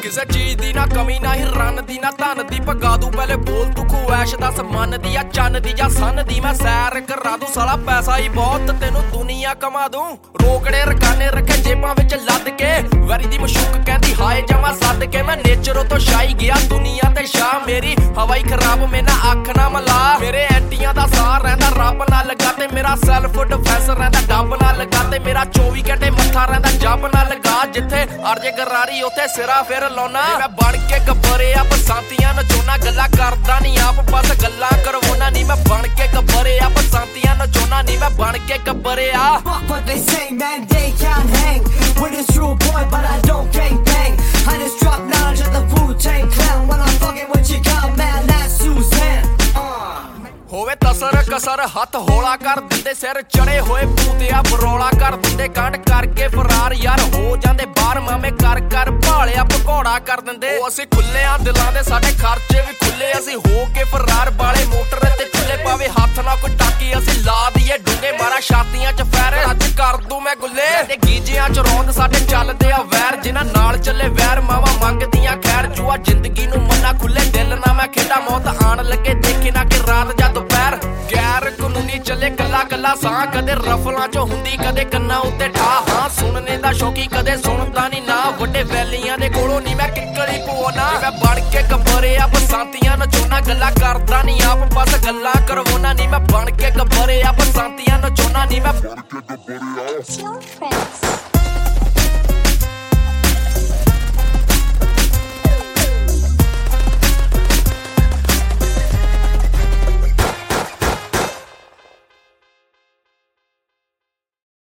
ਕਿਸੇ ਚੀਜ਼ ਦੀ ਨਾ ਕਮੀ ਨਾ ਹੀ ਰਨ ਦੀ ਨਾ ਧਨ ਦੀ ਭਗਾ ਦੂ ਪਹਿਲੇ ਬੋਲ ਤੂੰ ਖੁਐਸ਼ ਦੱਸ ਮਨ ਦੀ ਆ ਚੰਨ ਦੀ ਜਾਂ ਸੰਨ ਦੀ ਮੈਂ ਸੈਰ ਕਰਾ ਦੂੰ ਸਾਲਾ ਪੈਸਾ ਹੀ ਬਹੁਤ ਤੈਨੂੰ ਦੁਨੀਆ ਕਮਾ ਦੂੰ ਰੋਕੜੇ ਰਕਾਨੇ ਰੱਖੇ ਜੇਬਾਂ ਵਿੱਚ ਲੱਦ ਕੇ ਵੈਰੀ ਦੀ ਮਸ਼ੂਕ ਕਹਿੰਦੀ ਹਾਏ ਜਮਾ ਸੱਦ ਕੇ ਮੈਂ ਨੇਚਰੋਂ ਤੋਂ ਸ਼ਾਈ ਗਿਆ ਦੁਨੀਆ ਤੇ ਸ਼ਾਹ ਮੇਰੀ ਹਵਾਈ ਖਰਾਬ ਮੈਂ ਨਾ ਅੱਖ ਨਾ ਮਲਾ ਮੇਰੇ ਐਂਟੀਆਂ ਦਾ ਸਾਹ ਰਹਿੰਦਾ ਰੱਬ ਨਾਲ ਲਗਾ ਤੇ ਮੇਰਾ ਸੈਲਫ ਡਿਫੈਂਸ ਰਹਿੰਦਾ ਡੱਬ ਨਾਲ ਲਗਾ ਤੇ ਮੇਰਾ 24 ਘੰਟੇ ਮੱਥਾ ਰਹਿੰਦਾ ਜੱਬ ਨਾਲ ਲਗਾ ਜਿੱਥੇ ਅਰਜੇ ਗਰਾਰੀ ਉੱਥੇ ਸਿਰਾ ਫਿਰ ਲਾਉਣਾ ਮੈਂ ਬਣ ਕੇ ਗੱਬਰੇ ਆ ਬਸਾਂਤੀਆਂ ਨਚੋਣਾ ਗੱਲਾਂ ਕਰਦਾ ਨਹੀਂ ਆਪ ਬਸ ਗੱਲਾਂ ਕਰਵਾਉਣਾ ਨਹੀਂ ਮੈਂ ਬਣ ਕੇ ਗੱਬਰੇ ਆ ਬਸਾਂਤੀਆਂ ਨਚੋਣਾ ਨਹੀਂ ਮੈਂ ਬਣ ਕੇ ਗੱਬਰੇ ਆ Fuck what they say, man, they can't hang with this true boy, but I don't gang bang. I just drop knowledge of the Wu-Tang Clan when I'm fucking with your girl, man, that's Suzanne. ਹੋਵੇ ਤਸਰ ਕਸਰ ਹੱਥ ਹੌਲਾ ਕਰ ਦਿੰਦੇ ਸਿਰ ਚੜੇ ਹੋਏ ਪੂਤਿਆ ਬਰੌਲਾ ਕਰ ਦਿੰਦੇ ਕਾਂਡ ਕਰਕੇ ਫਰਾਰ ਯਾਰ ਹੋ ਜਾਂਦੇ ਬਾਹਰ ਮਾਮੇ ਕਰ ਕਰ ਭਾਲਿਆ ਭਗੌੜਾ ਕਰ ਦਿੰਦੇ ਉਹ ਅਸੀਂ ਖੁੱਲਿਆਂ ਦਿਲਾਂ ਦੇ ਸਾਡੇ ਖਰਚੇ ਵੀ ਖੁੱਲੇ ਅਸੀਂ ਹੋ ਕੇ ਫਰਾਰ ਵਾਲੇ ਮੋਟਰ ਤੇ ਚੁੱਲੇ ਪਾਵੇ ਹੱਥ ਨਾਲ ਕੋਈ ਟਾਕੀ ਅਸੀਂ ਲਾ ਦਈਏ ਡੂੰਗੇ ਮਾਰਾ ਛਾਤੀਆਂ ਚ ਫੈਰ ਅੱਜ ਕਰ ਦੂੰ ਮੈਂ ਗੁੱਲੇ ਤੇ ਗੀਜਿਆਂ ਚ ਰੌਂਦ ਸਾਡੇ ਚੱਲਦੇ ਆ ਵੈਰ ਜਿਨ੍ਹਾਂ ਨਾਲ ਚੱਲੇ ਵੈਰ ਮਾਵਾ ਮੰਗਦੀਆਂ ਖੈਰ ਜੂਆ ਜ਼ਿੰਦਗੀ ਨੂੰ ਮੰਨਾ ਖੁੱਲੇ ਦਿਲ ਨਾ ਮੈਂ ਖੇਡਾ ਮੌਤ ਆਣ ਲੱਗੇ ਦੇਖੇ ਨਾ ਕਿ ਰਾਤ ਜਾਂ ਦੁਪਹਿਰ ਗੈਰ ਕਾਨੂੰਨੀ ਚੱਲੇ ਕੱਲਾ ਕੱਲਾ ਸਾਹ ਕਦੇ ਰਫਲਾਂ ਚ ਹੁੰਦੀ ਕਦੇ ਕੰਨਾਂ ਉੱਤੇ ਠਾ ਹਾਂ ਸੁਣਨੇ ਦਾ ਸ਼ੌਕੀ ਕਦੇ ਸੁਣਦਾ ਨਹੀਂ ਨਾ ਵੱਡੇ ਵੈਲੀਆਂ ਦੇ ਕੋਲੋਂ ਨਹੀਂ ਮੈਂ ਕਿੱਕਲੀ ਪਵਾਉਣਾ ਮੈਂ ਬਣ ਕੇ ਗੱਬਰੇ ਆ ਬਸਾਂਤੀਆਂ ਨਚੋਣਾ ਗੱਲਾਂ ਕਰਦਾ ਨਹੀਂ ਆਪ ਬਸ ਗੱਲਾਂ ਕਰਵਾਉਣਾ ਨਹੀਂ ਮੈਂ ਬਣ ਕੇ ਗੱਬਰੇ ਆ ਬਸਾਂਤੀਆਂ ਨਚੋਣਾ ਨਹੀਂ ਮੈਂ ਬਣ ਕੇ ਗੱਬਰੇ ਆ